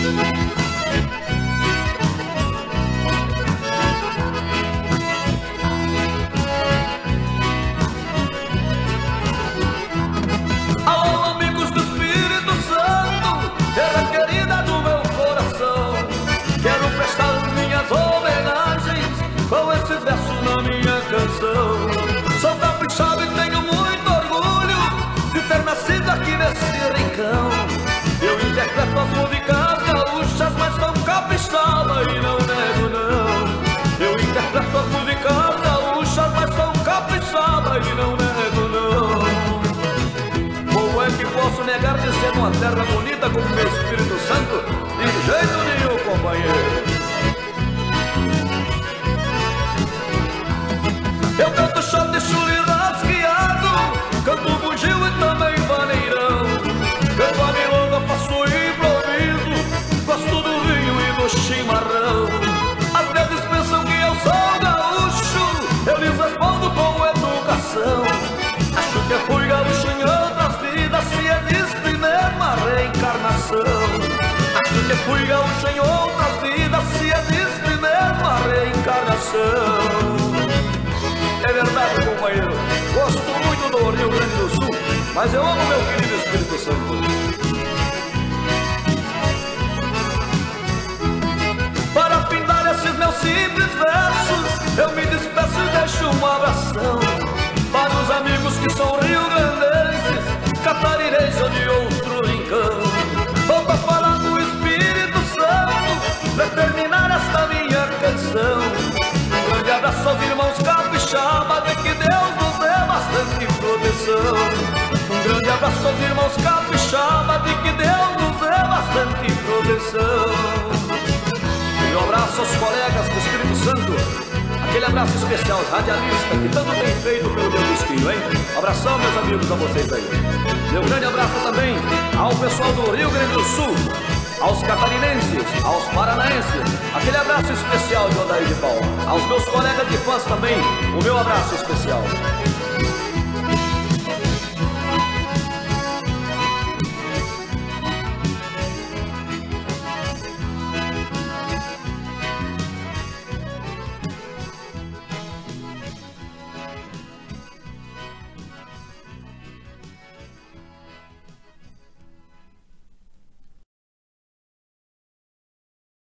Sou capixaba e tenho muito orgulho de ter nascido aqui nesse rincão. Eu interpreto as músicas gaúchas, mas sou capixaba e não nego não. Eu interpreto as músicas gaúchas, mas sou capixaba e não nego não. Como é que posso negar de ser uma terra bonita como meu Espírito Santo? De jeito nenhum, companheiro. Eu canto shot, chule rasgueado, canto bugio e também vaneirão. Canto a milonga, faço improviso, gosto do vinho e do chimarrão. Às vezes pensam que eu sou gaúcho, eu lhes respondo com educação. Acho que fui gaúcho em outras vidas, se existe mesmo a reencarnação. Acho que fui gaúcho em outras vidas, se existe mesmo a reencarnação. É verdade, companheiro, gosto muito do Rio Grande do Sul, mas eu amo meu querido Espírito Santo. Para findar esses meus simples versos, eu me despeço e deixo um abração para os amigos que são rio-grandenses, catarinenses ou de outro rincão. Vou pra falar do Espírito Santo pra terminar esta minha canção. Um grande abraço aos irmãos capixaba, de que Deus nos dê bastante proteção. Um grande abraço aos irmãos capixaba, de que Deus nos dê bastante proteção. E um abraço aos colegas do Espírito Santo, aquele abraço especial aos radialistas que tanto tem feito pelo meu disquinho, hein? Um abração, meus amigos, a vocês aí. E um grande abraço também ao pessoal do Rio Grande do Sul, aos catarinenses, aos paranaenses, aquele abraço especial de Odair de Paula. Aos meus colegas de fãs também, o meu abraço especial.